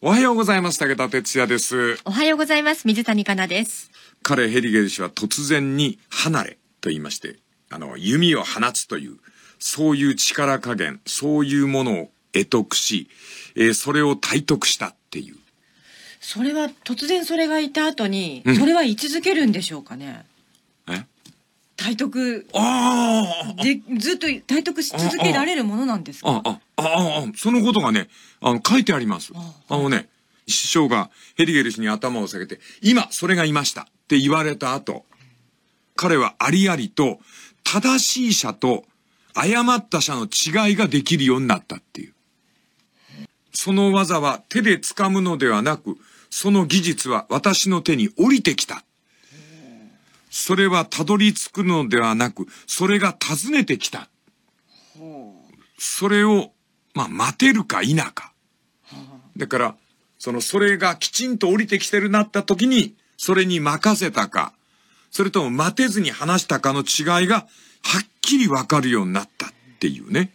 おはようございます。武田哲也です。 おはようございます。水谷香奈です。 彼ヘリゲル氏は突然に離れと言いまして、弓を放つという、そういう力加減、そういうものを得得し、それを体得したっていう。 それは突然それがいた後に、それは居続けるんでしょうかね。体得でずっと体得し続けられるものなんですか。 そのことがね、書いてあります。師匠がヘリゲル氏に頭を下げて、今それがいましたって言われた後、彼はありありと正しい者と誤った者の違いができるようになったっていう。その技は手で掴むのではなく、その技術は私の手に降りてきた。それはたどり着くのではなく、それが訪ねてきた。それを、待てるか否か。だから、それがきちんと降りてきてるなった時に、それに任せたか、それとも待てずに話したかの違いが、はっきりわかるようになったっていうね。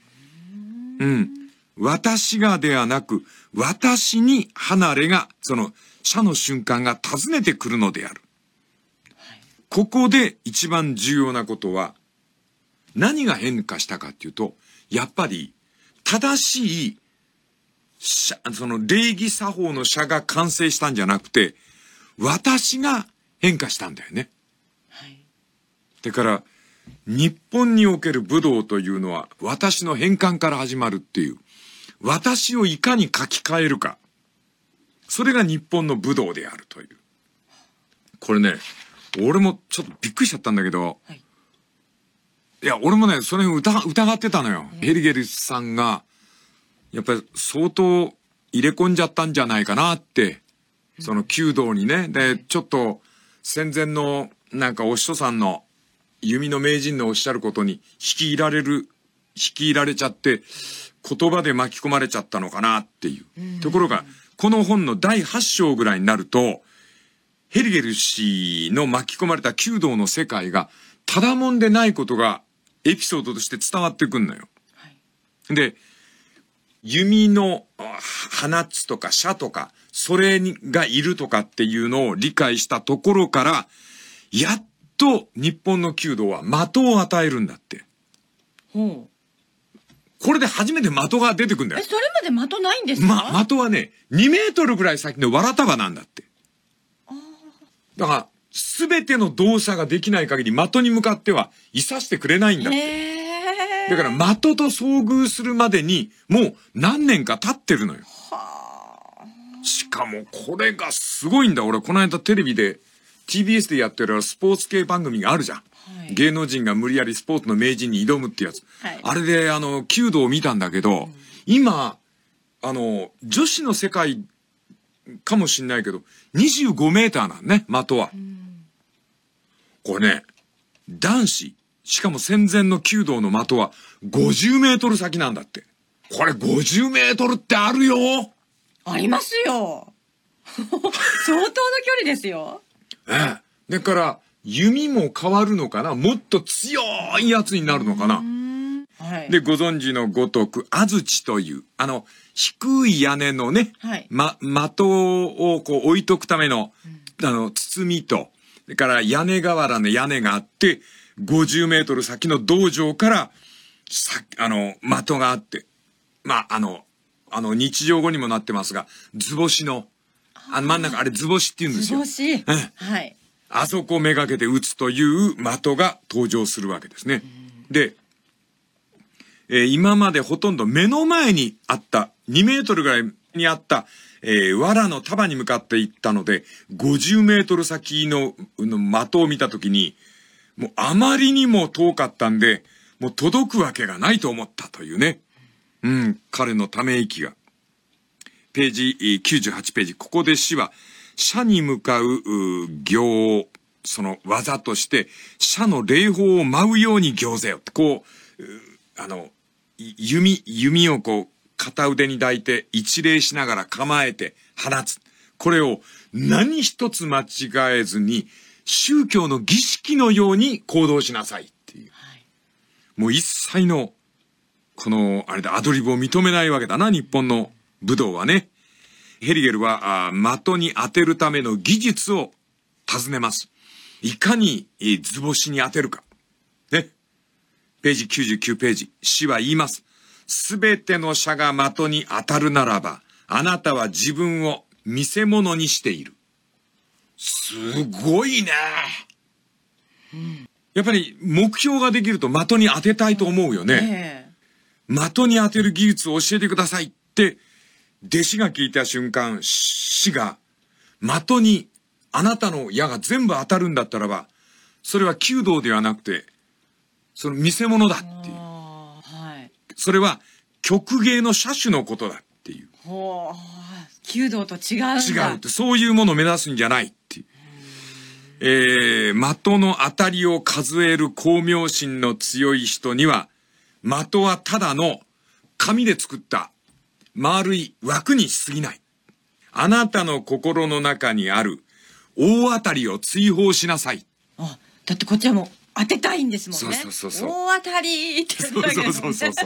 私がではなく、私に離れが、者の瞬間が訪ねてくるのである。ここで一番重要なことは、何が変化したかっていうと、やっぱり、正しい、礼儀作法の者が完成したんじゃなくて、私が変化したんだよね。だから、日本における武道というのは、私の変換から始まるっていう、私をいかに書き換えるか。それが日本の武道であるという。これね、俺もちょっとびっくりしちゃったんだけど、いや、俺もね、それを疑ってたのよ。ヘリゲルさんが、やっぱり相当入れ込んじゃったんじゃないかなって、弓道にね。で、ちょっと戦前のお師匠さんの弓の名人のおっしゃることに引き入られちゃって、言葉で巻き込まれちゃったのかなっていう。ところが、この本の第8章ぐらいになると、ヘリゲル氏の巻き込まれた弓道の世界がただもんでないことがエピソードとして伝わってくんのよ。で、弓の放つとか射とか、それがいるとかっていうのを理解したところから、やっと日本の弓道は的を与えるんだって。これで初めて的が出てくんだよ。 それまで的ないんですか？ 的はね、2メートルぐらい先のわら束なんだって。だから、すべての動作ができない限り的に向かってはいさしてくれないんだって。だから的と遭遇するまでにもう何年か経ってるのよ。しかもこれがすごいんだ。俺この間テレビで TBS でやってるスポーツ系番組があるじゃん。芸能人が無理やりスポーツの名人に挑むってやつ。あれで弓道を見たんだけど、今、女子の世界かもしんないけど、25メーターなんね、的は。これね、男子、しかも戦前の弓道の的は50メートル先なんだって。これ50メートルってあるよ。 ありますよ。相当の距離ですよ。 だから、弓も変わるのかな、もっと強いやつになるのかな。で、ご存知のごとく、安土という、低い屋根のね、的を置いとくための、包みと、それから屋根瓦の屋根があって、50メートル先の道場から、的があって、日常語にもなってますが、図星の、真ん中、あれ図星って言うんですよ。 図星。 あそこをめがけて撃つという的が登場するわけですね。で、今までほとんど目の前にあった2メートルぐらいにあった、藁の束に向かっていったので、50メートル先の的を見たときに、もうあまりにも遠かったんで、もう届くわけがないと思ったというね。彼のため息が。ページ98ページ。ここで詩は、射に向かう行を、技として、射の礼法を舞うように行ぜよって、弓を片腕に抱いて一礼しながら構えて放つ。これを何一つ間違えずに宗教の儀式のように行動しなさいっていう。もう一切のアドリブを認めないわけだな、日本の武道はね。 ヘリゲルは的に当てるための技術を尋ねます。いかに図星に当てるか。ね。ページ99ページ。詩は言います。すべての射が的に当たるならば、あなたは自分を見せ物にしている。すごいね。やっぱり目標ができると的に当てたいと思うよね。的に当てる技術を教えてくださいって弟子が聞いた瞬間、師が的にあなたの矢が全部当たるんだったらば、それは弓道ではなくてその見せ物だっていう、それは曲芸の射手のことだっていう。 弓道と違うんだ。 違うって、そういうものを目指すんじゃないっていう。的の当たりを数える巧妙心の強い人には、的はただの紙で作った丸い枠に過ぎない。あなたの心の中にある大当たりを追放しなさい。 だってこっちはもう当てたいんですもんね。 そう。 大当たりって言うわけですもんね。 そう。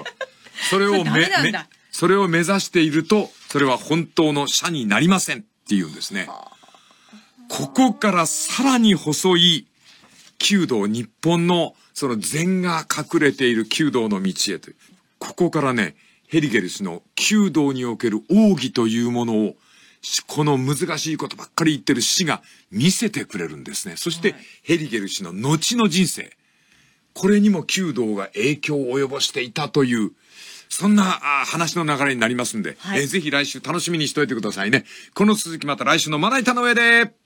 それを目指していると、それは本当の射になりませんっていうんですね。ここからさらに細い弓道、日本のその禅が隠れている弓道の道へと。ここからね、ヘリゲル氏の弓道における奥義というものを、この難しいことばっかり言ってる詩が見せてくれるんですね。そして、ヘリゲル氏の後の人生。これにも弓道が影響を及ぼしていたという、そんな話の流れになりますんで、ぜひ来週楽しみにしておいてくださいね。この続きまた来週のまな板の上で。